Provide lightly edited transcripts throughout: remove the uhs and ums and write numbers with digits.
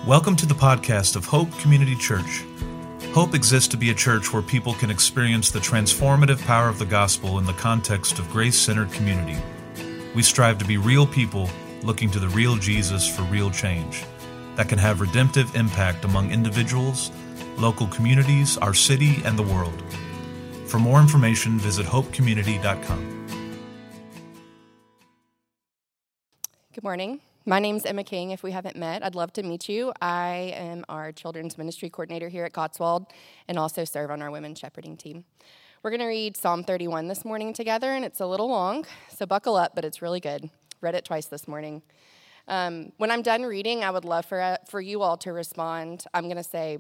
Welcome to the podcast of Hope Community Church. Hope exists to be a church where people can experience the transformative power of the gospel in the context of grace-centered community. We strive to be real people looking to the real Jesus for real change that can have redemptive impact among individuals, local communities, our city, and the world. For more information, visit hopecommunity.com. Good morning. My name's Emma King. If we haven't met, I'd love to meet you. I am our children's ministry coordinator here at Cotswold and also serve on our women's shepherding team. We're going to read Psalm 31 this morning together, and it's a little long, so buckle up, but it's really good. Read it twice this morning. When I'm done reading, I would love for you all to respond. I'm going to say,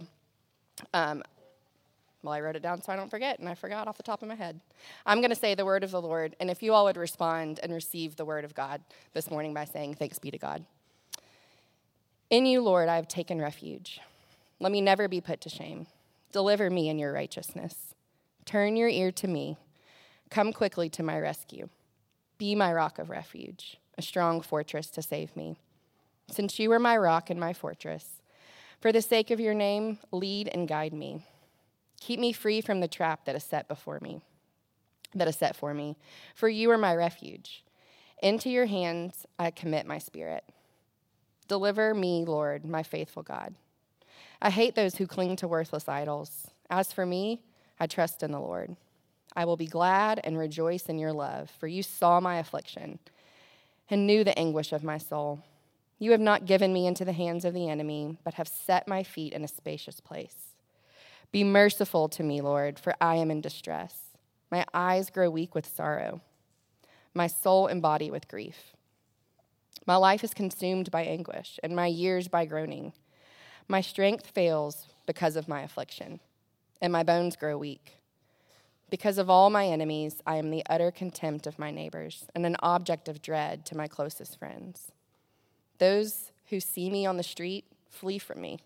I wrote it down so I don't forget, and I forgot off the top of my head. I'm going to say the word of the Lord, and if you all would respond and receive the word of God this morning by saying, thanks be to God. In you, Lord, I have taken refuge. Let me never be put to shame. Deliver me in your righteousness. Turn your ear to me. Come quickly to my rescue. Be my rock of refuge, a strong fortress to save me. Since you are my rock and my fortress, for the sake of your name, lead and guide me. Keep me free from the trap that is set for me. For you are my refuge. Into your hands I commit my spirit. Deliver me, Lord, my faithful God. I hate those who cling to worthless idols. As for me, I trust in the Lord. I will be glad and rejoice in your love, for you saw my affliction and knew the anguish of my soul. You have not given me into the hands of the enemy, but have set my feet in a spacious place. Be merciful to me, Lord, for I am in distress. My eyes grow weak with sorrow, my soul and body with grief. My life is consumed by anguish, and my years by groaning. My strength fails because of my affliction, and my bones grow weak. Because of all my enemies, I am the utter contempt of my neighbors, and an object of dread to my closest friends. Those who see me on the street flee from me.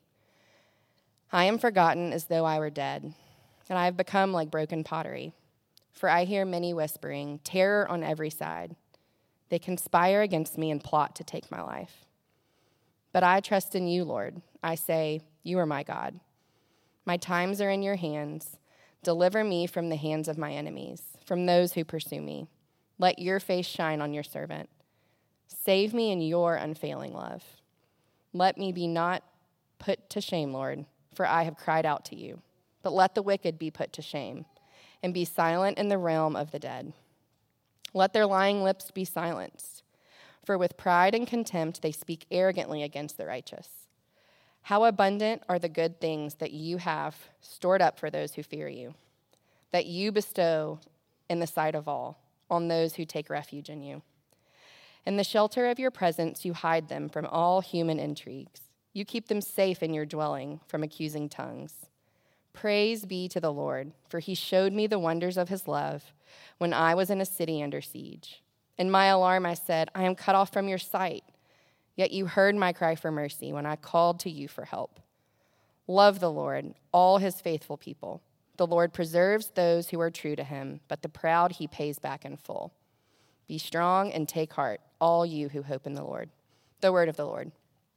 I am forgotten as though I were dead, and I have become like broken pottery. For I hear many whispering, terror on every side. They conspire against me and plot to take my life. But I trust in you, Lord. I say, you are my God. My times are in your hands. Deliver me from the hands of my enemies, from those who pursue me. Let your face shine on your servant. Save me in your unfailing love. Let me be not put to shame, Lord, for I have cried out to you. But let the wicked be put to shame, and be silent in the realm of the dead. Let their lying lips be silenced, for with pride and contempt they speak arrogantly against the righteous. How abundant are the good things that you have stored up for those who fear you, that you bestow in the sight of all, on those who take refuge in you. In the shelter of your presence you hide them from all human intrigues. You keep them safe in your dwelling from accusing tongues. Praise be to the Lord, for he showed me the wonders of his love when I was in a city under siege. In my alarm I said, I am cut off from your sight. Yet you heard my cry for mercy when I called to you for help. Love the Lord, all his faithful people. The Lord preserves those who are true to him, but the proud he pays back in full. Be strong and take heart, all you who hope in the Lord. The word of the Lord.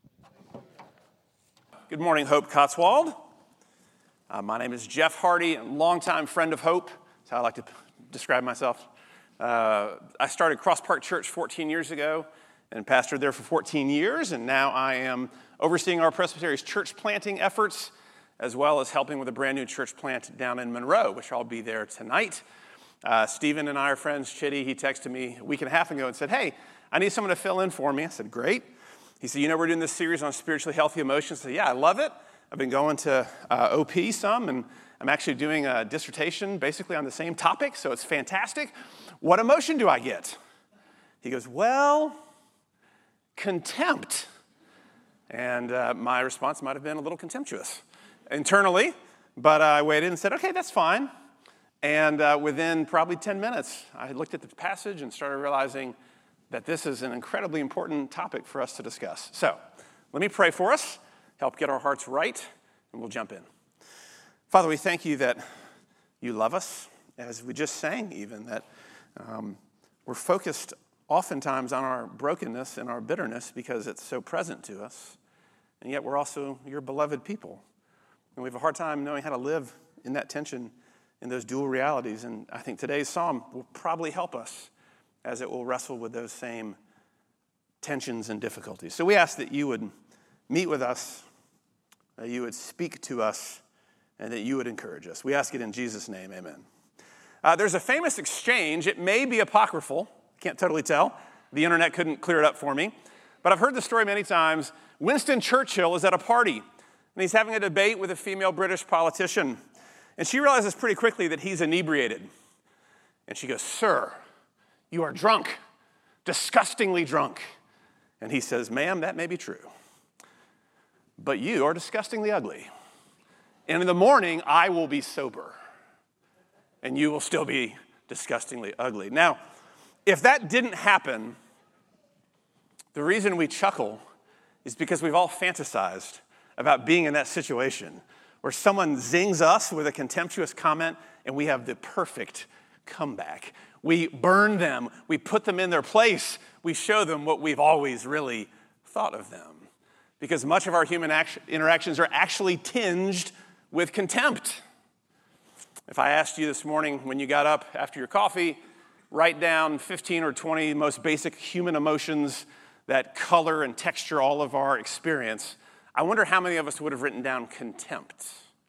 Good morning, Hope Cotswold. My name is Jeff Hardy, a longtime friend of Hope. That's how I like to describe myself. I started Cross Park Church 14 years ago and pastored there for 14 years, and now I am overseeing our Presbytery's church planting efforts, as well as helping with a brand new church plant down in Monroe, which I'll be there tonight. Stephen and I are friends. Chitty, he texted me a week and a half ago and said, hey, I need someone to fill in for me. I said, great. He said, we're doing this series on spiritually healthy emotions. I said, yeah, I love it. I've been going to OP some, and I'm actually doing a dissertation basically on the same topic, so it's fantastic. What emotion do I get? He goes, well, contempt. And my response might have been a little contemptuous internally, but I waited and said, okay, that's fine. And within probably 10 minutes, I looked at the passage and started realizing that this is an incredibly important topic for us to discuss. So let me pray for us, help get our hearts right, and we'll jump in. Father, we thank you that you love us, as we just sang even, that we're focused oftentimes on our brokenness and our bitterness because it's so present to us. and yet we're also your beloved people. And we have a hard time knowing how to live in that tension, in those dual realities. And I think today's psalm will probably help us as it will wrestle with those same tensions and difficulties. So we ask that you would meet with us, that you would speak to us, and that you would encourage us. We ask it in Jesus' name, amen. There's a famous exchange. It may be apocryphal. Can't totally tell. The internet couldn't clear it up for me. But I've heard the story many times. Winston Churchill is at a party, and he's having a debate with a female British politician. And she realizes pretty quickly that he's inebriated. And she goes, "Sir, you are drunk, disgustingly drunk." And he says, "Ma'am, that may be true, but you are disgustingly ugly. And in the morning, I will be sober, and you will still be disgustingly ugly." Now, if that didn't happen, the reason we chuckle is because we've all fantasized about being in that situation where someone zings us with a contemptuous comment and we have the perfect comeback. We burn them, we put them in their place, we show them what we've always really thought of them. Because much of our human interactions are actually tinged with contempt. If I asked you this morning when you got up after your coffee, write down 15 or 20 most basic human emotions that color and texture all of our experience, I wonder how many of us would have written down contempt.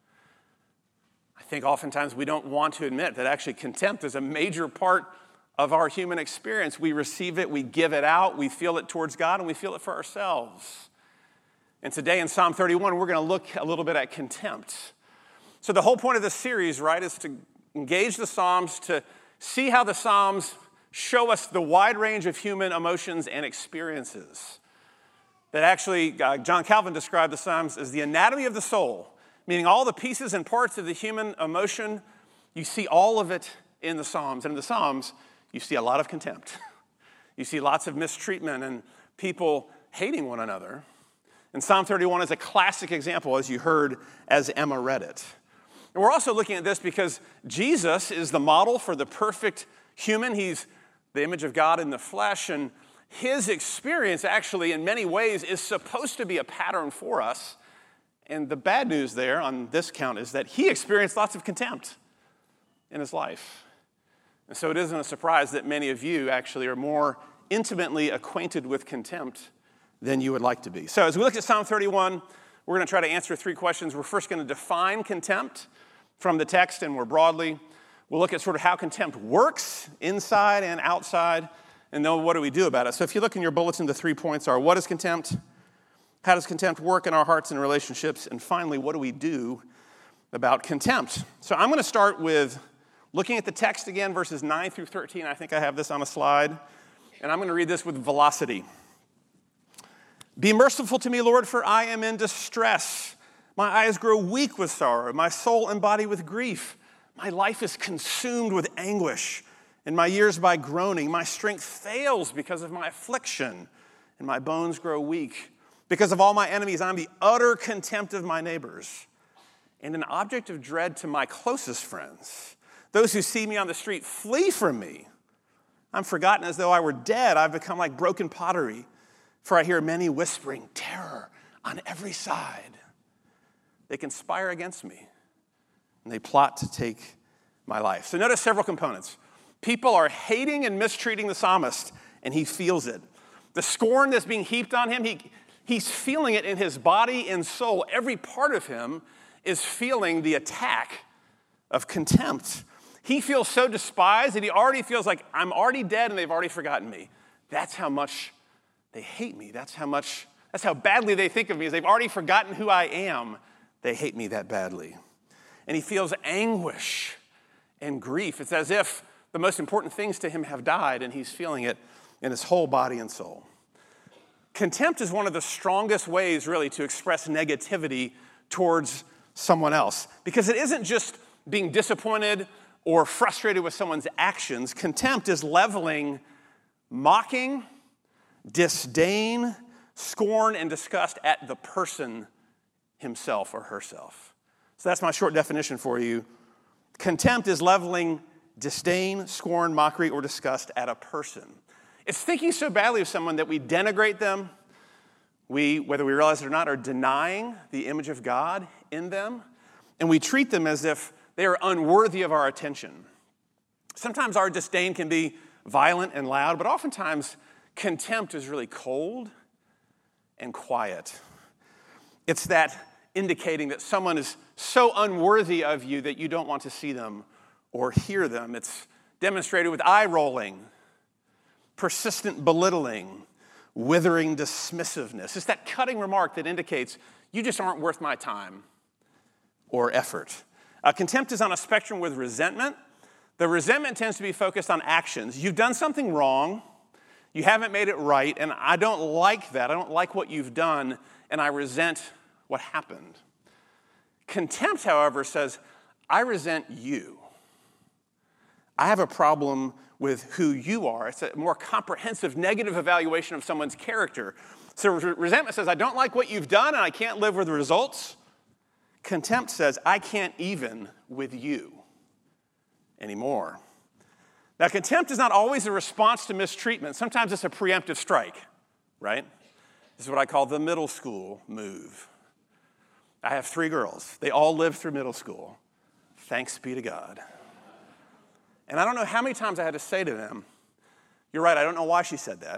I think oftentimes we don't want to admit that actually contempt is a major part of our human experience. We receive it, we give it out, we feel it towards God, and we feel it for ourselves. And today in Psalm 31, we're going to look a little bit at contempt. So the whole point of this series, right, is to engage the Psalms, to see how the Psalms show us the wide range of human emotions and experiences. That actually, John Calvin described the Psalms as the anatomy of the soul, meaning all the pieces and parts of the human emotion, you see all of it in the Psalms. And in the Psalms, you see a lot of contempt. You see lots of mistreatment and people hating one another. And Psalm 31 is a classic example, as you heard as Emma read it. And we're also looking at this because Jesus is the model for the perfect human. He's the image of God in the flesh, and his experience actually in many ways is supposed to be a pattern for us. And the bad news there on this count is that he experienced lots of contempt in his life. And so it isn't a surprise that many of you actually are more intimately acquainted with contempt than you would like to be. So as we look at Psalm 31, we're going to try to answer three questions. We're first going to define contempt from the text and more broadly. We'll look at sort of how contempt works inside and outside, and then what do we do about it? So if you look in your bulletin, the 3 points are: what is contempt? How does contempt work in our hearts and relationships? And finally, what do we do about contempt? So I'm going to start with looking at the text again, verses 9 through 13. I think I have this on a slide, and I'm going to read this with velocity. "Be merciful to me, Lord, for I am in distress. My eyes grow weak with sorrow, my soul and body with grief. My life is consumed with anguish, and my years by groaning. My strength fails because of my affliction, and my bones grow weak. Because of all my enemies, I am the utter contempt of my neighbors, and an object of dread to my closest friends. Those who see me on the street flee from me. I'm forgotten as though I were dead. I've become like broken pottery, for I hear many whispering terror on every side. They conspire against me, and they plot to take my life." So notice several components. People are hating and mistreating the psalmist, and he feels it. The scorn that's being heaped on him, he's feeling it in his body and soul. Every part of him is feeling the attack of contempt. He feels so despised that he already feels like, I'm already dead and they've already forgotten me. That's how much they hate me. That's how badly they think of me, is they've already forgotten who I am. They hate me that badly. And he feels anguish and grief. It's as if the most important things to him have died, and he's feeling it in his whole body and soul. Contempt is one of the strongest ways, really, to express negativity towards someone else. Because it isn't just being disappointed or frustrated with someone's actions. Contempt is leveling mocking, disdain, scorn, and disgust at the person himself or herself. So that's my short definition for you. Contempt is leveling disdain, scorn, mockery, or disgust at a person. It's thinking so badly of someone that we denigrate them, We, whether we realize it or not, are denying the image of God in them, and we treat them as if they are unworthy of our attention. Sometimes our disdain can be violent and loud, but oftentimes contempt is really cold and quiet. It's that indicating that someone is so unworthy of you that you don't want to see them or hear them. It's demonstrated with eye rolling, persistent belittling, withering dismissiveness. It's that cutting remark that indicates you just aren't worth my time or effort. Contempt is on a spectrum with resentment. The resentment tends to be focused on actions. You've done something wrong, you haven't made it right, and I don't like that. I don't like what you've done, and I resent what happened. Contempt, however, says, I resent you. I have a problem with who you are. It's a more comprehensive negative evaluation of someone's character. So resentment says, I don't like what you've done and I can't live with the results. Contempt says, I can't even with you anymore. Now, contempt is not always a response to mistreatment. Sometimes it's a preemptive strike, right? This is what I call the middle school move. I have 3 girls. They all lived through middle school. Thanks be to God. And I don't know how many times I had to say to them, you're right, I don't know why she said that.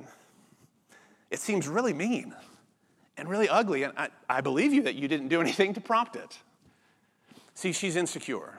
It seems really mean and really ugly, and I believe you that you didn't do anything to prompt it. See, she's insecure.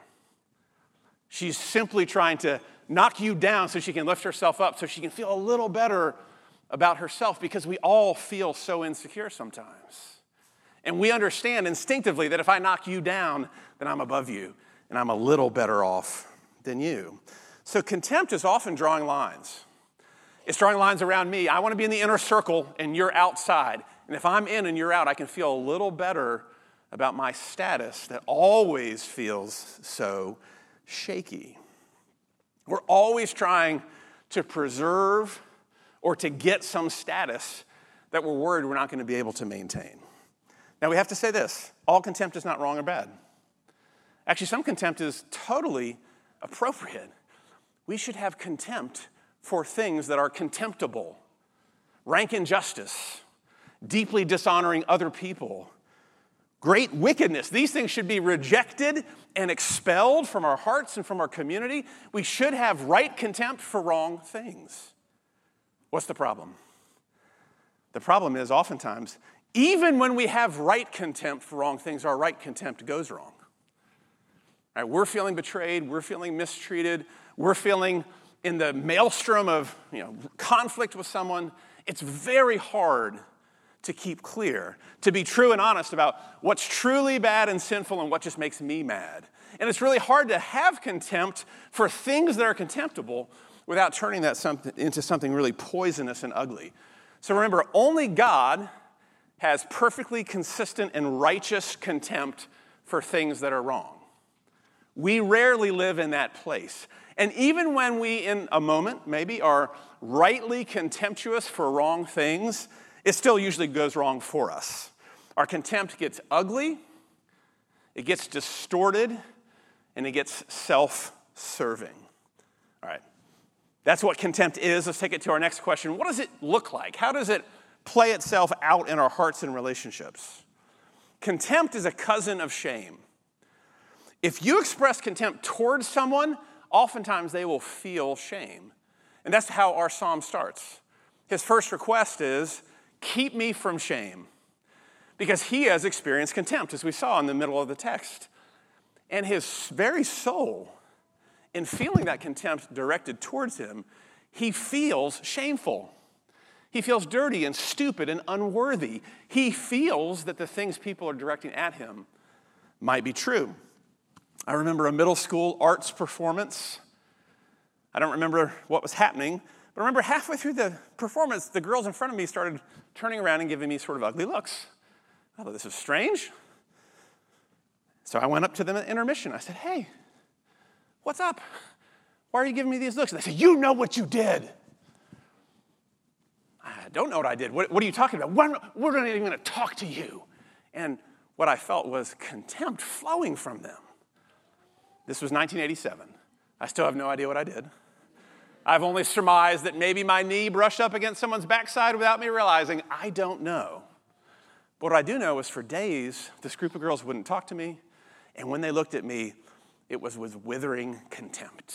She's simply trying to knock you down so she can lift herself up, so she can feel a little better about herself, because we all feel so insecure sometimes. And we understand instinctively that if I knock you down, then I'm above you, and I'm a little better off than you. So contempt is often drawing lines. It's drawing lines around me. I want to be in the inner circle and you're outside. And if I'm in and you're out, I can feel a little better about my status that always feels so shaky. We're always trying to preserve or to get some status that we're worried we're not going to be able to maintain. Now, we have to say this. All contempt is not wrong or bad. Actually, some contempt is totally appropriate. We should have contempt for things that are contemptible, rank injustice, deeply dishonoring other people, great wickedness. These things should be rejected and expelled from our hearts and from our community. We should have right contempt for wrong things. What's the problem? The problem is oftentimes, even when we have right contempt for wrong things, our right contempt goes wrong. Right, we're feeling betrayed, we're feeling mistreated, we're feeling in the maelstrom of conflict with someone. It's very hard to keep clear, to be true and honest about what's truly bad and sinful and what just makes me mad. And it's really hard to have contempt for things that are contemptible without turning that into something really poisonous and ugly. So remember, only God has perfectly consistent and righteous contempt for things that are wrong. We rarely live in that place. And even when we, in a moment, maybe are rightly contemptuous for wrong things, it still usually goes wrong for us. Our contempt gets ugly, it gets distorted, and it gets self-serving. All right, that's what contempt is. Let's take it to our next question. What does it look like? How does it play itself out in our hearts and relationships? Contempt is a cousin of shame. If you express contempt towards someone, oftentimes they will feel shame. And that's how our psalm starts. His first request is, keep me from shame. Because he has experienced contempt, as we saw in the middle of the text. And his very soul, in feeling that contempt directed towards him, he feels shameful. He feels dirty and stupid and unworthy. He feels that the things people are directing at him might be true. I remember a middle school arts performance. I don't remember what was happening, but I remember halfway through the performance, the girls in front of me started turning around and giving me sort of ugly looks. I thought, this is strange. So I went up to them at intermission. I said, hey, what's up? Why are you giving me these looks? And they said, you know what you did. I don't know what I did. What are you talking about? We're not even going to talk to you. And what I felt was contempt flowing from them. This was 1987. I still have no idea what I did. I've only surmised that maybe my knee brushed up against someone's backside without me realizing. I don't know. But what I do know is for days, this group of girls wouldn't talk to me, and when they looked at me, it was with withering contempt.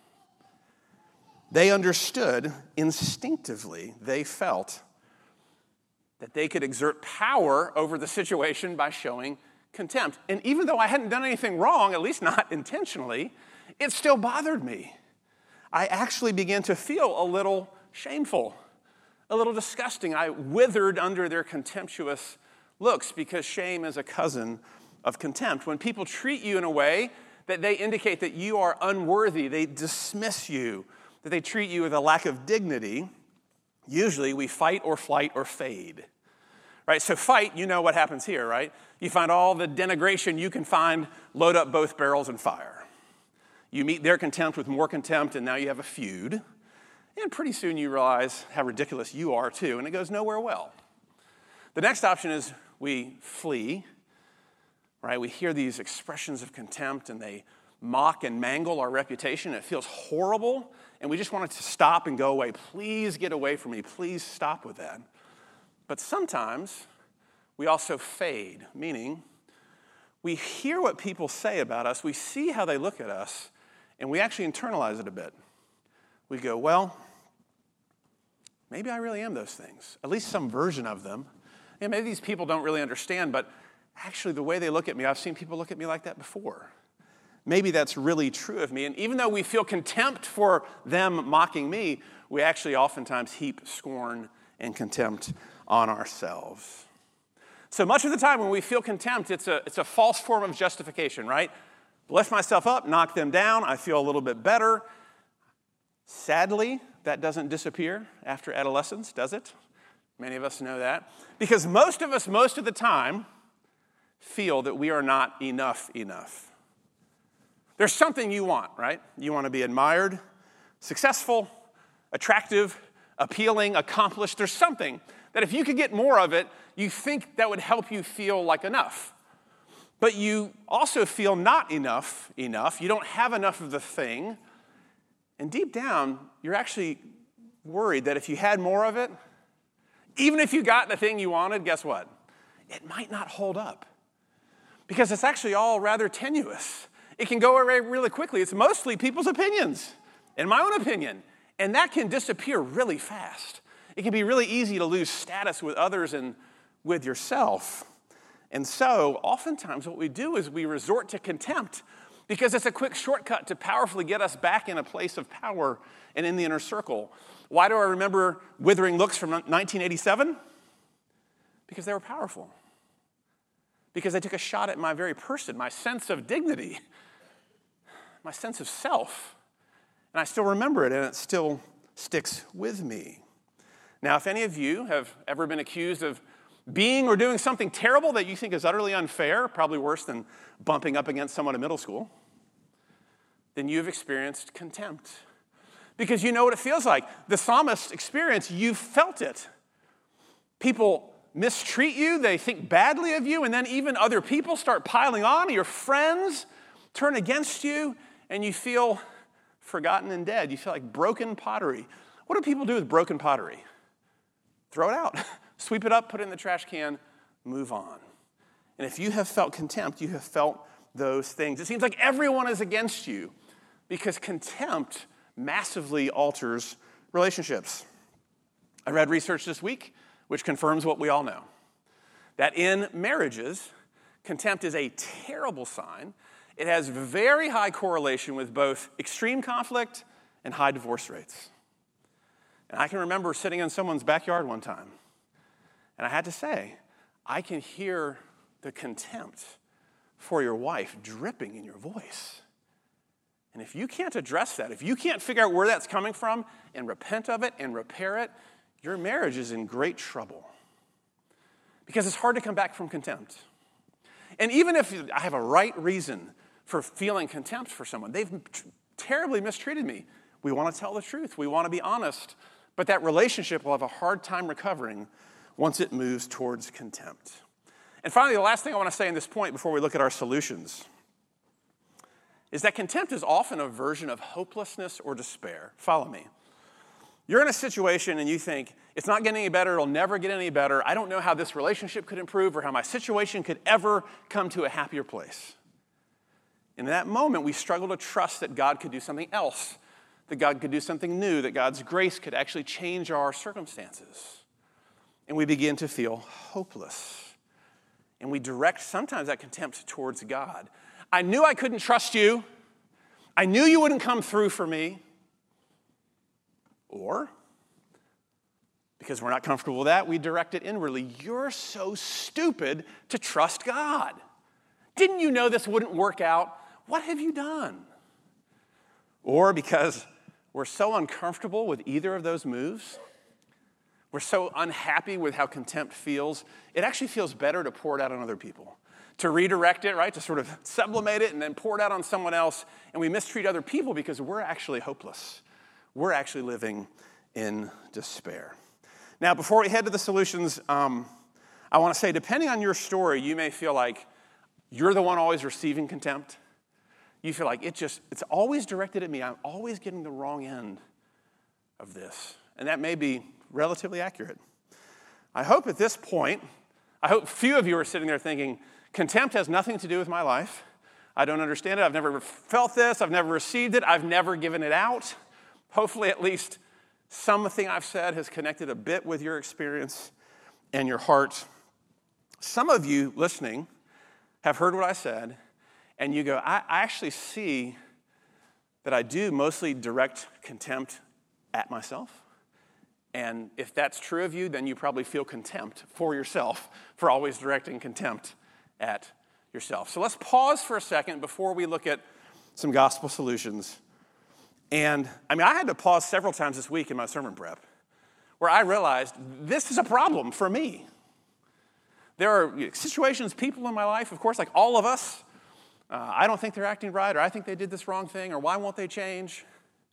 They understood instinctively, they felt that they could exert power over the situation by showing contempt. And even though I hadn't done anything wrong, at least not intentionally, it still bothered me. I actually began to feel a little shameful, a little disgusting. I withered under their contemptuous looks because shame is a cousin of contempt. When people treat you in a way that they indicate that you are unworthy, they dismiss you, that they treat you with a lack of dignity, usually we fight or flight or fade. Right? So fight, you know what happens here, right? You find all the denigration you can find, load up both barrels and fire. You meet their contempt with more contempt, and now you have a feud. And pretty soon you realize how ridiculous you are too, and it goes nowhere well. The next option is we flee, right? We hear these expressions of contempt, and they mock and mangle our reputation. It feels horrible, and we just want it to stop and go away. Please get away from me. Please stop with that. But sometimes we also fade, meaning we hear what people say about us, we see how they look at us, and we actually internalize it a bit. We go, well, maybe I really am those things, at least some version of them. And maybe these people don't really understand, but actually the way they look at me, I've seen people look at me like that before. Maybe that's really true of me. And even though we feel contempt for them mocking me, we actually oftentimes heap scorn and contempt on ourselves. So much of the time when we feel contempt, it's a false form of justification, right? Lift myself up, knock them down, I feel a little bit better. Sadly, that doesn't disappear after adolescence, does it? Many of us know that. Because most of us, most of the time, feel that we are not enough. There's something you want, right? You want to be admired, successful, attractive, appealing, accomplished. There's something that if you could get more of it, you think that would help you feel like enough. But you also feel not enough. You don't have enough of the thing. And deep down, you're actually worried that if you had more of it, even if you got the thing you wanted, guess what? It might not hold up. Because it's actually all rather tenuous. It can go away really quickly. It's mostly people's opinions, in my own opinion. And that can disappear really fast. It can be really easy to lose status with others and with yourself. And so, oftentimes what we do is we resort to contempt because it's a quick shortcut to powerfully get us back in a place of power and in the inner circle. Why do I remember withering looks from 1987? Because they were powerful. Because they took a shot at my very person, my sense of dignity, my sense of self. And I still remember it, and it still sticks with me. Now, if any of you have ever been accused of being or doing something terrible that you think is utterly unfair, probably worse than bumping up against someone in middle school, then you've experienced contempt. Because you know what it feels like. The psalmist experienced, you felt it. People mistreat you, they think badly of you, and then even other people start piling on, your friends turn against you, and you feel forgotten and dead. You feel like broken pottery. What do people do with broken pottery? Throw it out. Sweep it up, put it in the trash can, move on. And if you have felt contempt, you have felt those things. It seems like everyone is against you because contempt massively alters relationships. I read research this week which confirms what we all know, that in marriages, contempt is a terrible sign. It has very high correlation with both extreme conflict and high divorce rates. And I can remember sitting in someone's backyard one time, and I had to say, I can hear the contempt for your wife dripping in your voice. And if you can't address that, if you can't figure out where that's coming from and repent of it and repair it, your marriage is in great trouble. Because it's hard to come back from contempt. And even if I have a right reason for feeling contempt for someone, they've terribly mistreated me, we want to tell the truth. We want to be honest. But that relationship will have a hard time recovering once it moves towards contempt. And finally, the last thing I want to say in this point before we look at our solutions is that contempt is often a version of hopelessness or despair. Follow me. You're in a situation and you think, it's not getting any better, it'll never get any better. I don't know how this relationship could improve or how my situation could ever come to a happier place. In that moment, we struggle to trust that God could do something else, that God could do something new, that God's grace could actually change our circumstances. And we begin to feel hopeless. And we direct sometimes that contempt towards God. I knew I couldn't trust you. I knew you wouldn't come through for me. Or, because we're not comfortable with that, we direct it inwardly. You're so stupid to trust God. Didn't you know this wouldn't work out? What have you done? Or because we're so uncomfortable with either of those moves, we're so unhappy with how contempt feels, it actually feels better to pour it out on other people. To redirect it, right? To sort of sublimate it and then pour it out on someone else. And we mistreat other people because we're actually hopeless. We're actually living in despair. Now, before we head to the solutions, I want to say, depending on your story, you may feel like you're the one always receiving contempt. You feel like it's always directed at me. I'm always getting the wrong end of this. And that may be relatively accurate. I hope at this point, few of you are sitting there thinking, contempt has nothing to do with my life. I don't understand it. I've never felt this. I've never received it. I've never given it out. Hopefully, at least something I've said has connected a bit with your experience and your heart. Some of you listening have heard what I said, and you go, I actually see that I do mostly direct contempt at myself. And if that's true of you, then you probably feel contempt for yourself for always directing contempt at yourself. So let's pause for a second before we look at some gospel solutions. And I had to pause several times this week in my sermon prep where I realized this is a problem for me. There are situations, people in my life, of course, like all of us, I don't think they're acting right, or I think they did this wrong thing, or why won't they change?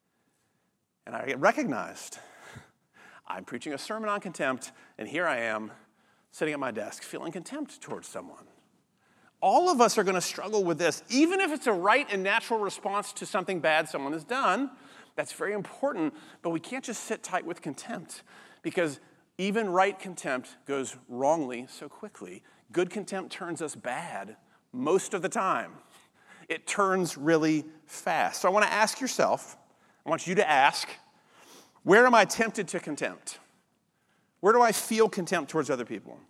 And I get recognized. I'm preaching a sermon on contempt, and here I am sitting at my desk feeling contempt towards someone. All of us are going to struggle with this, even if it's a right and natural response to something bad someone has done. That's very important, but we can't just sit tight with contempt because even right contempt goes wrongly so quickly. Good contempt turns us bad most of the time. It turns really fast. So I want to ask yourself, I want you to ask, where am I tempted to contempt? Where do I feel contempt towards other people?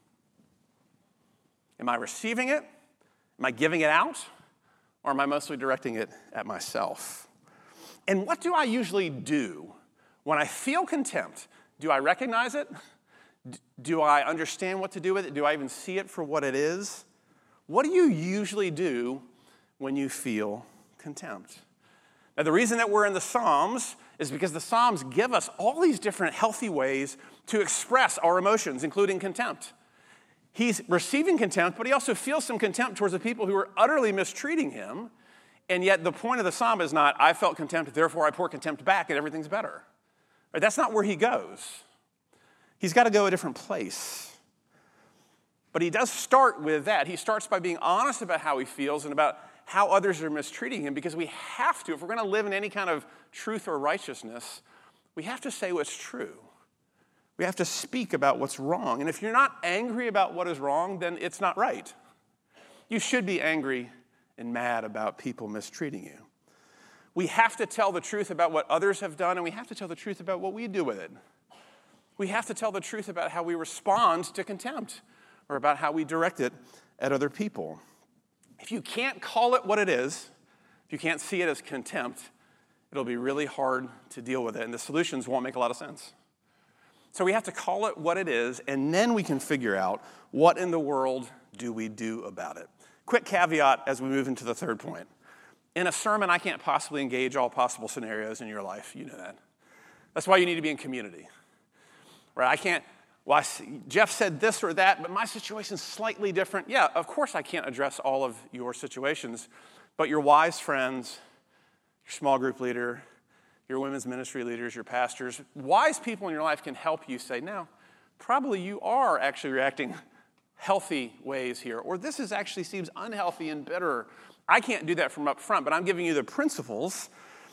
Am I receiving it? Am I giving it out? Or am I mostly directing it at myself? And what do I usually do when I feel contempt? Do I recognize it? Do I understand what to do with it? Do I even see it for what it is? What do you usually do when you feel contempt? Now, the reason that we're in the Psalms is because the Psalms give us all these different healthy ways to express our emotions, including contempt. He's receiving contempt, but he also feels some contempt towards the people who are utterly mistreating him. And yet the point of the psalm is not, I felt contempt, therefore I pour contempt back and everything's better. Right? That's not where he goes. He's got to go a different place. But he does start with that. He starts by being honest about how he feels and about how others are mistreating him, because we have to, if we're going to live in any kind of truth or righteousness, we have to say what's true. We have to speak about what's wrong. And if you're not angry about what is wrong, then it's not right. You should be angry and mad about people mistreating you. We have to tell the truth about what others have done, and we have to tell the truth about what we do with it. We have to tell the truth about how we respond to contempt or about how we direct it at other people. If you can't call it what it is, if you can't see it as contempt, it'll be really hard to deal with it, and the solutions won't make a lot of sense. So we have to call it what it is, and then we can figure out what in the world do we do about it. Quick caveat as we move into the third point. In a sermon, I can't possibly engage all possible scenarios in your life. You know that. That's why you need to be in community. Right? I can't, well, Jeff said this or that, but my situation's slightly different. Yeah, of course I can't address all of your situations, but your wise friends, your small group leader, your women's ministry leaders, your pastors, wise people in your life can help you say, no, probably you are actually reacting healthy ways here, or this actually seems unhealthy and bitter. I can't do that from up front, but I'm giving you the principles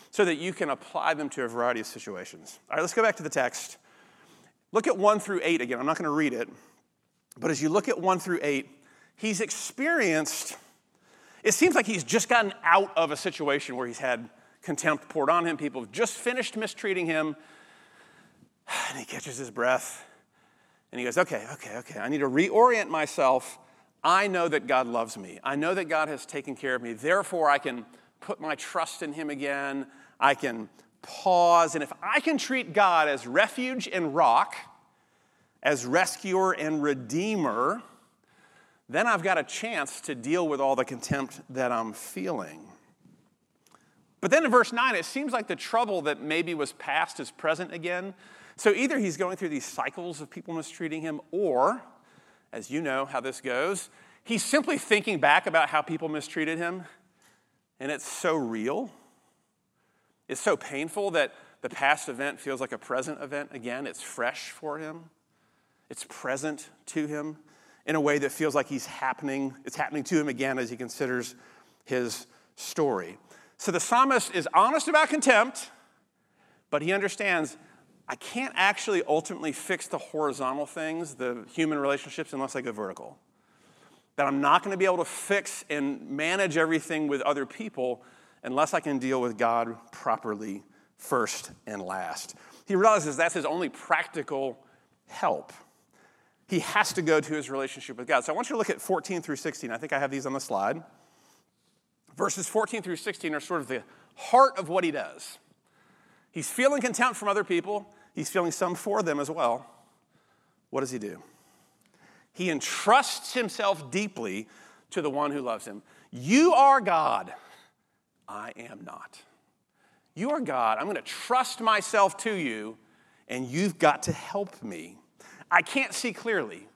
so that you can apply them to a variety of situations. All right, let's go back to the text. Look at 1 through 8 again. I'm not going to read it. But as you look at 1 through 8, he's experienced, it seems like he's just gotten out of a situation where he's had contempt poured on him. People have just finished mistreating him. And he catches his breath. And he goes, okay. I need to reorient myself. I know that God loves me. I know that God has taken care of me. Therefore, I can put my trust in him again. I can pause. And if I can treat God as refuge and rock, as rescuer and redeemer, then I've got a chance to deal with all the contempt that I'm feeling. But then in verse 9, it seems like the trouble that maybe was past is present again. So either he's going through these cycles of people mistreating him, or, as you know how this goes, he's simply thinking back about how people mistreated him, and it's so real. It's so painful that the past event feels like a present event again. It's fresh for him. It's present to him in a way that feels like it's happening to him again as he considers his story. So the psalmist is honest about contempt, but he understands, I can't actually ultimately fix the horizontal things, the human relationships, unless I go vertical. That I'm not going to be able to fix and manage everything with other people unless I can deal with God properly first and last. He realizes that's his only practical help. He has to go to his relationship with God. So I want you to look at 14 through 16. I think I have these on the slide. Verses 14 through 16 are sort of the heart of what he does. He's feeling contempt from other people. He's feeling some for them as well. What does he do? He entrusts himself deeply to the one who loves him. You are God. I am not. You are God. I'm going to trust myself to you, and you've got to help me. I can't see clearly.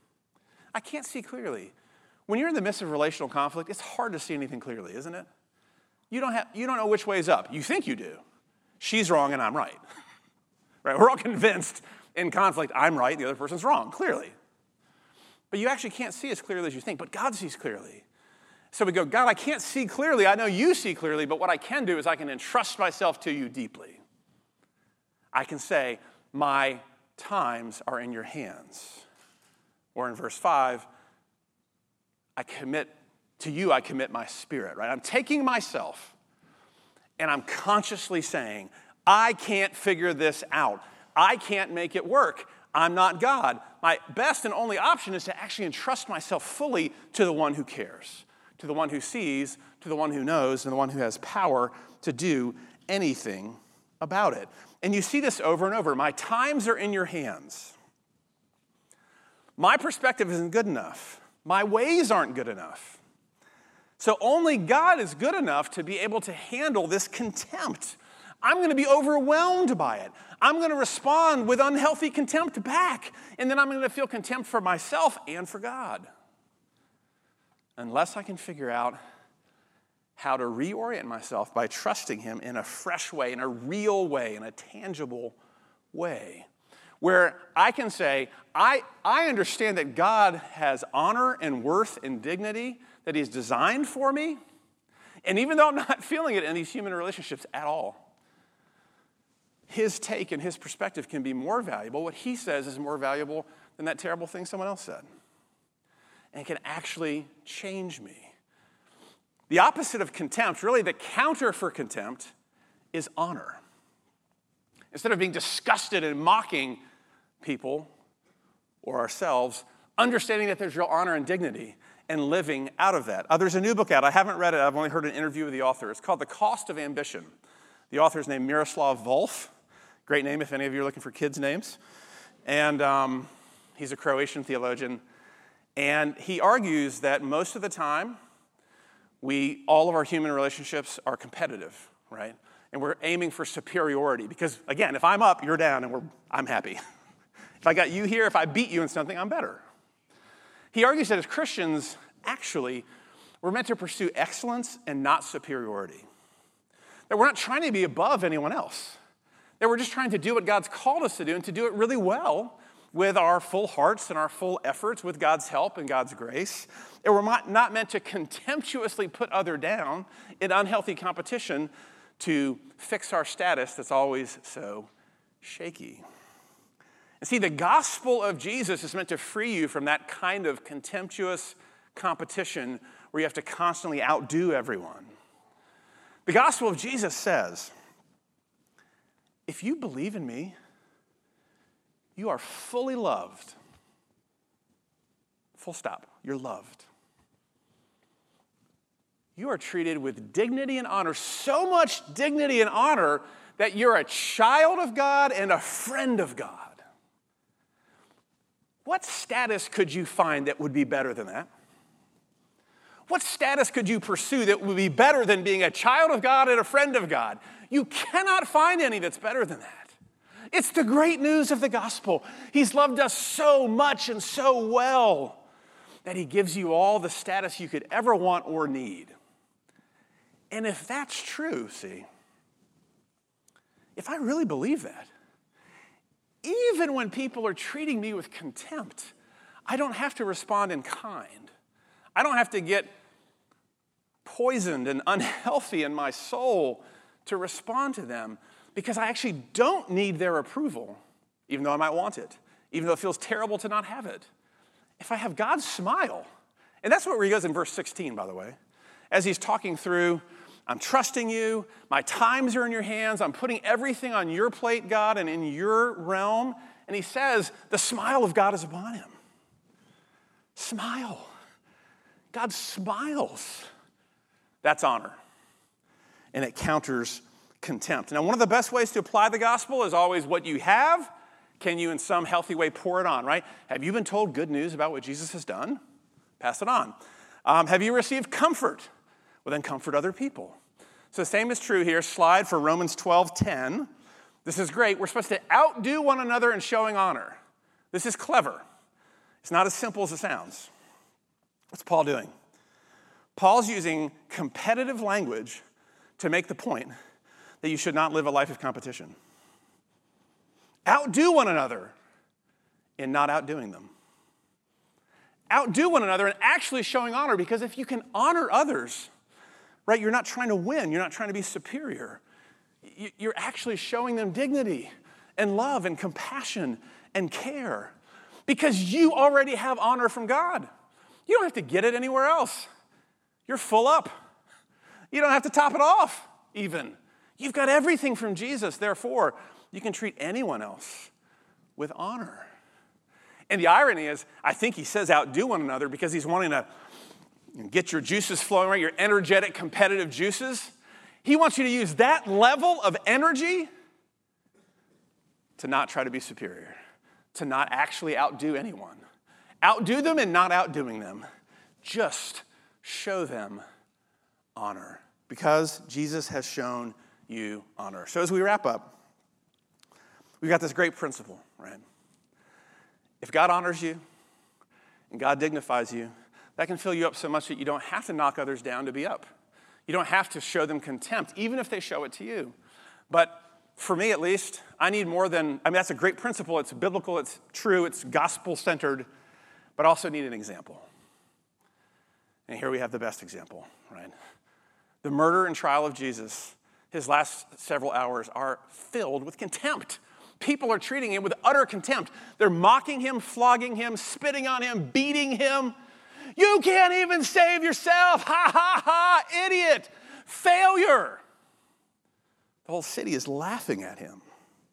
When you're in the midst of relational conflict, it's hard to see anything clearly, isn't it? You don't know which way is up. You think you do. She's wrong and I'm right. Right? We're all convinced in conflict, I'm right, the other person's wrong, clearly. But you actually can't see as clearly as you think, but God sees clearly. So we go, God, I can't see clearly. I know you see clearly, but what I can do is I can entrust myself to you deeply. I can say, my times are in your hands. Or in verse 5, I commit my spirit, right? I'm taking myself and I'm consciously saying, I can't figure this out. I can't make it work. I'm not God. My best and only option is to actually entrust myself fully to the one who cares, to the one who sees, to the one who knows, and the one who has power to do anything about it. And you see this over and over. My times are in your hands. My perspective isn't good enough. My ways aren't good enough. So only God is good enough to be able to handle this contempt. I'm going to be overwhelmed by it. I'm going to respond with unhealthy contempt back. And then I'm going to feel contempt for myself and for God. Unless I can figure out how to reorient myself by trusting him in a fresh way, in a real way, in a tangible way. Where I can say, I understand that God has honor and worth and dignity that he's designed for me. And even though I'm not feeling it in these human relationships at all, his take and his perspective can be more valuable. What he says is more valuable than that terrible thing someone else said. And it can actually change me. The opposite of contempt, really the counter for contempt, is honor. Instead of being disgusted and mocking people or ourselves, understanding that there's real honor and dignity and living out of that. There's a new book out. I haven't read it. I've only heard an interview with the author. It's called The Cost of Ambition. The author is named Miroslav Volf. Great name if any of you are looking for kids' names. And he's a Croatian theologian. And he argues that most of the time, all of our human relationships are competitive, right? And we're aiming for superiority. Because, again, if I'm up, you're down, and I'm happy. If I got you here, if I beat you in something, I'm better. He argues that as Christians, actually, we're meant to pursue excellence and not superiority. That we're not trying to be above anyone else. That we're just trying to do what God's called us to do and to do it really well with our full hearts and our full efforts with God's help and God's grace. And we're not meant to contemptuously put others down in unhealthy competition to fix our status that's always so shaky. And see, the gospel of Jesus is meant to free you from that kind of contemptuous competition where you have to constantly outdo everyone. The gospel of Jesus says, if you believe in me, you are fully loved. Full stop. You're loved. You are treated with dignity and honor, so much dignity and honor that you're a child of God and a friend of God. What status could you find that would be better than that? What status could you pursue that would be better than being a child of God and a friend of God? You cannot find any that's better than that. It's the great news of the gospel. He's loved us so much and so well that he gives you all the status you could ever want or need. And if that's true, see, if I really believe that, even when people are treating me with contempt, I don't have to respond in kind. I don't have to get poisoned and unhealthy in my soul to respond to them because I actually don't need their approval, even though I might want it, even though it feels terrible to not have it. If I have God's smile, and that's where he goes in verse 16, by the way, as he's talking through, I'm trusting you, my times are in your hands, I'm putting everything on your plate, God, and in your realm. And he says, the smile of God is upon him. Smile. God smiles. That's honor. And it counters contempt. Now, one of the best ways to apply the gospel is always what you have, can you in some healthy way pour it on, right? Have you been told good news about what Jesus has done? Pass it on. Have you received comfort? Well, then comfort other people. So the same is true here. Slide for Romans 12:10. This is great. We're supposed to outdo one another in showing honor. This is clever. It's not as simple as it sounds. What's Paul doing? Paul's using competitive language to make the point that you should not live a life of competition. Outdo one another in not outdoing them. Outdo one another in actually showing honor, because if you can honor others, right, you're not trying to win, you're not trying to be superior. You're actually showing them dignity and love and compassion and care because you already have honor from God. You don't have to get it anywhere else. You're full up. You don't have to top it off even. You've got everything from Jesus. Therefore, you can treat anyone else with honor. And the irony is, I think he says outdo one another because he's wanting to get your juices flowing, right? Your energetic, competitive juices. He wants you to use that level of energy to not try to be superior, to not actually outdo anyone. Outdo them and not outdoing them. Just show them honor because Jesus has shown you honor. So as we wrap up, we've got this great principle, right? If God honors you and God dignifies you, that can fill you up so much that you don't have to knock others down to be up. You don't have to show them contempt, even if they show it to you. But for me, at least, I need more than, that's a great principle. It's biblical, it's true, it's gospel-centered, but I also need an example. And here we have the best example, right? The murder and trial of Jesus, his last several hours are filled with contempt. People are treating him with utter contempt. They're mocking him, flogging him, spitting on him, beating him. You can't even save yourself. Ha, ha, ha, idiot. Failure. The whole city is laughing at him.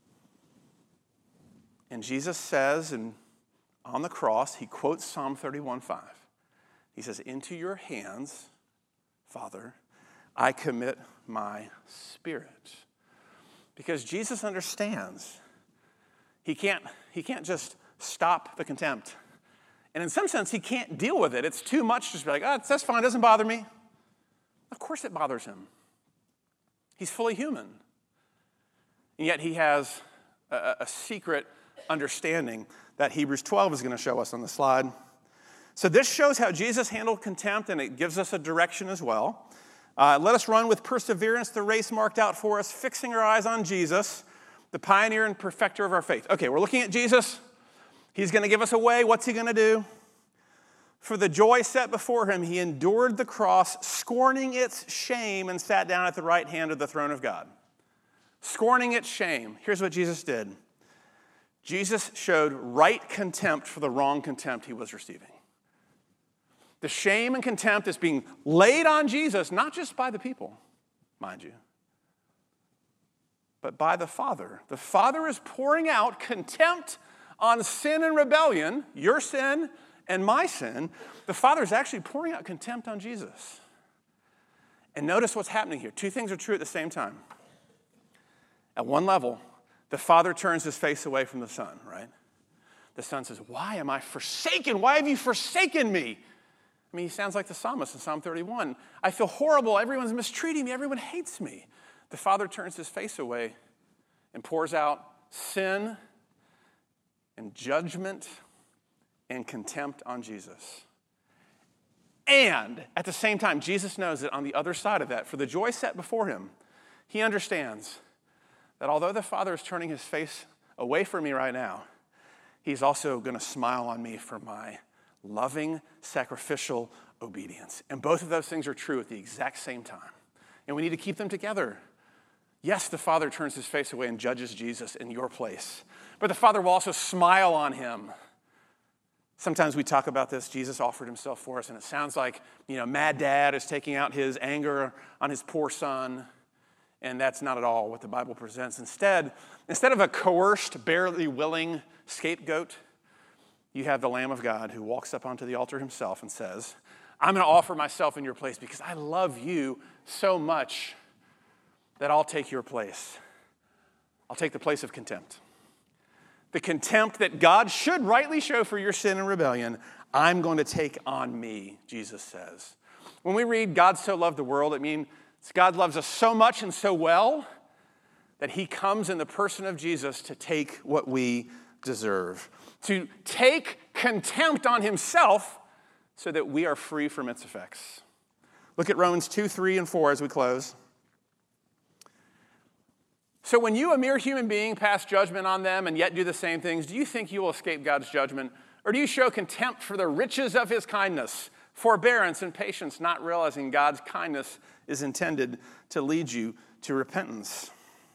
And Jesus says, and on the cross, he quotes Psalm 31:5. He says, into your hands, Father, I commit my spirit. Because Jesus understands he can't just stop the contempt. And in some sense, he can't deal with it. It's too much to be like, that's fine, it doesn't bother me. Of course it bothers him. He's fully human. And yet he has a secret understanding that Hebrews 12 is going to show us on the slide. So this shows how Jesus handled contempt, and it gives us a direction as well. Let us run with perseverance the race marked out for us, fixing our eyes on Jesus, the pioneer and perfecter of our faith. Okay, we're looking at Jesus. He's going to give us a way. What's he going to do? For the joy set before him, he endured the cross, scorning its shame, and sat down at the right hand of the throne of God. Scorning its shame. Here's what Jesus did. Jesus showed right contempt for the wrong contempt he was receiving. The shame and contempt is being laid on Jesus, not just by the people, mind you, but by the Father. The Father is pouring out contempt on sin and rebellion, your sin and my sin. The Father is actually pouring out contempt on Jesus. And notice what's happening here. Two things are true at the same time. At one level, the Father turns his face away from the Son, right? The Son says, why am I forsaken? Why have you forsaken me? I mean, he sounds like the psalmist in Psalm 31. I feel horrible. Everyone's mistreating me. Everyone hates me. The Father turns his face away and pours out sin and judgment and contempt on Jesus. And at the same time, Jesus knows that on the other side of that, for the joy set before him, he understands that although the Father is turning his face away from me right now, he's also going to smile on me for my loving, sacrificial obedience. And both of those things are true at the exact same time. And we need to keep them together. Yes, the Father turns his face away and judges Jesus in your place. But the Father will also smile on him. Sometimes we talk about this. Jesus offered himself for us, and it sounds like, Mad Dad is taking out his anger on his poor son. And that's not at all what the Bible presents. Instead of a coerced, barely willing scapegoat, you have the Lamb of God who walks up onto the altar himself and says, I'm going to offer myself in your place because I love you so much that I'll take your place. I'll take the place of contempt. The contempt that God should rightly show for your sin and rebellion, I'm going to take on me, Jesus says. When we read God so loved the world, it means God loves us so much and so well that he comes in the person of Jesus to take what we deserve, to take contempt on himself so that we are free from its effects. Look at Romans 2, 3, and 4 as we close. So when you, a mere human being, pass judgment on them and yet do the same things, do you think you will escape God's judgment? Or do you show contempt for the riches of his kindness, forbearance, and patience, not realizing God's kindness is intended to lead you to repentance?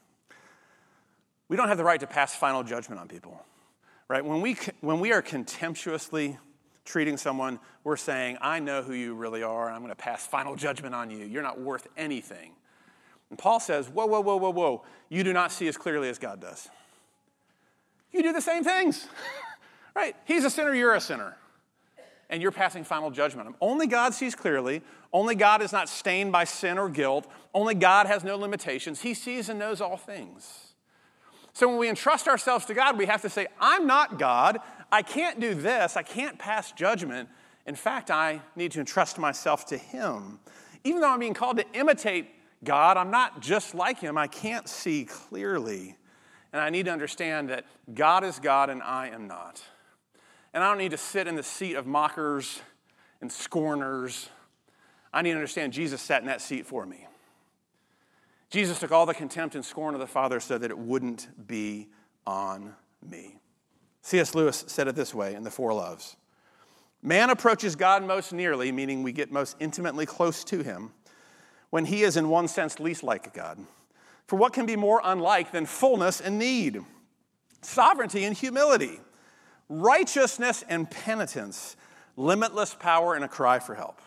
We don't have the right to pass final judgment on people, right? When we are contemptuously treating someone, we're saying, I know who you really are, and I'm going to pass final judgment on you. You're not worth anything. And Paul says, whoa. You do not see as clearly as God does. You do the same things, right? He's a sinner, you're a sinner. And you're passing final judgment on him. Only God sees clearly. Only God is not stained by sin or guilt. Only God has no limitations. He sees and knows all things. So when we entrust ourselves to God, we have to say, I'm not God. I can't do this. I can't pass judgment. In fact, I need to entrust myself to him. Even though I'm being called to imitate God, I'm not just like him. I can't see clearly. And I need to understand that God is God and I am not. And I don't need to sit in the seat of mockers and scorners. I need to understand Jesus sat in that seat for me. Jesus took all the contempt and scorn of the Father so that it wouldn't be on me. C.S. Lewis said it this way in The Four Loves. Man approaches God most nearly, meaning we get most intimately close to him, when he is in one sense least like God. For what can be more unlike than fullness and need, sovereignty and humility, righteousness and penitence, limitless power and a cry for help?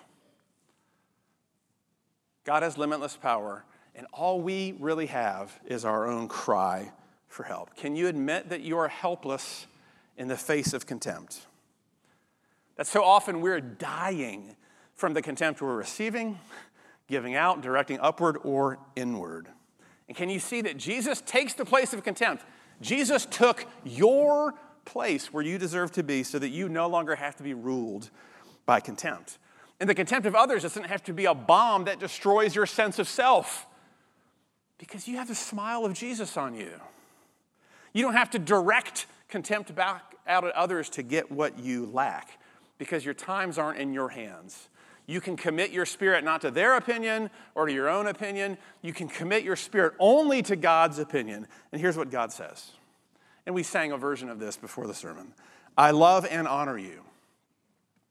God has limitless power, and all we really have is our own cry for help. Can you admit that you are helpless in the face of contempt? That so often we're dying from the contempt we're receiving, giving out, directing upward or inward. And can you see that Jesus takes the place of contempt? Jesus took your place where you deserve to be so that you no longer have to be ruled by contempt. And the contempt of others doesn't have to be a bomb that destroys your sense of self, because you have the smile of Jesus on you. You don't have to direct contempt back out at others to get what you lack, because your times aren't in your hands. You can commit your spirit not to their opinion or to your own opinion. You can commit your spirit only to God's opinion. And here's what God says. And we sang a version of this before the sermon. I love and honor you.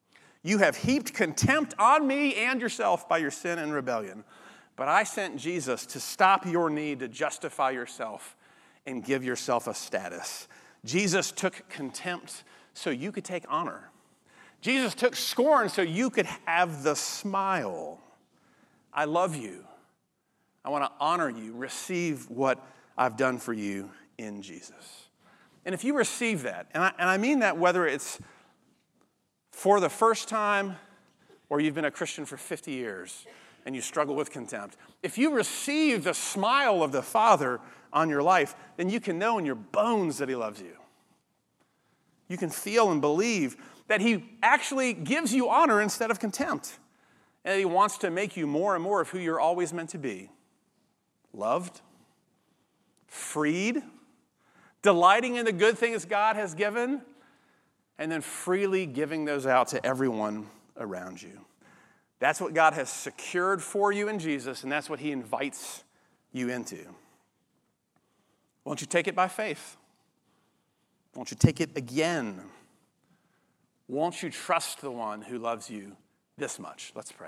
You have heaped contempt on me and yourself by your sin and rebellion. But I sent Jesus to stop your need to justify yourself and give yourself a status. Jesus took contempt so you could take honor. Jesus took scorn so you could have the smile. I love you. I want to honor you. Receive what I've done for you in Jesus. And if you receive that, and I mean that whether it's for the first time or you've been a Christian for 50 years and you struggle with contempt, if you receive the smile of the Father on your life, then you can know in your bones that he loves you. You can feel and believe that he actually gives you honor instead of contempt, and that he wants to make you more and more of who you're always meant to be. Loved, freed, delighting in the good things God has given, and then freely giving those out to everyone around you. That's what God has secured for you in Jesus, and that's what he invites you into. Won't you take it by faith? Won't you take it again? Won't you trust the one who loves you this much? Let's pray.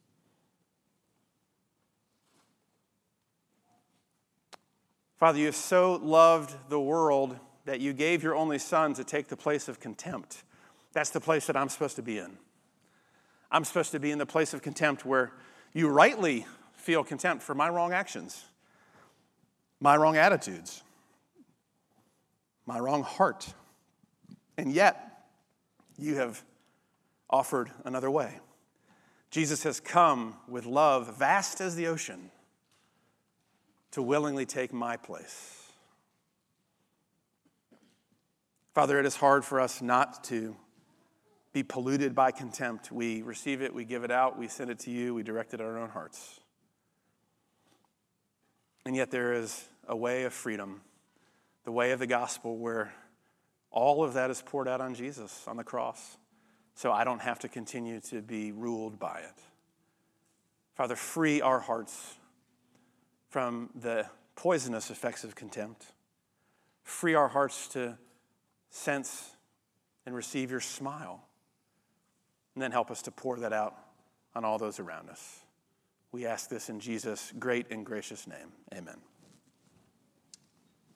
Father, you have so loved the world that you gave your only Son to take the place of contempt. That's the place that I'm supposed to be in. I'm supposed to be in the place of contempt where you rightly feel contempt for my wrong actions, my wrong attitudes, my wrong heart. And yet, you have offered another way. Jesus has come with love vast as the ocean to willingly take my place. Father, it is hard for us not to be polluted by contempt. We receive it, we give it out, we send it to you, we direct it at our own hearts. And yet there is a way of freedom, the way of the gospel, where all of that is poured out on Jesus on the cross, so I don't have to continue to be ruled by it. Father, free our hearts from the poisonous effects of contempt. Free our hearts to sense and receive your smile. And then help us to pour that out on all those around us. We ask this in Jesus' great and gracious name. Amen.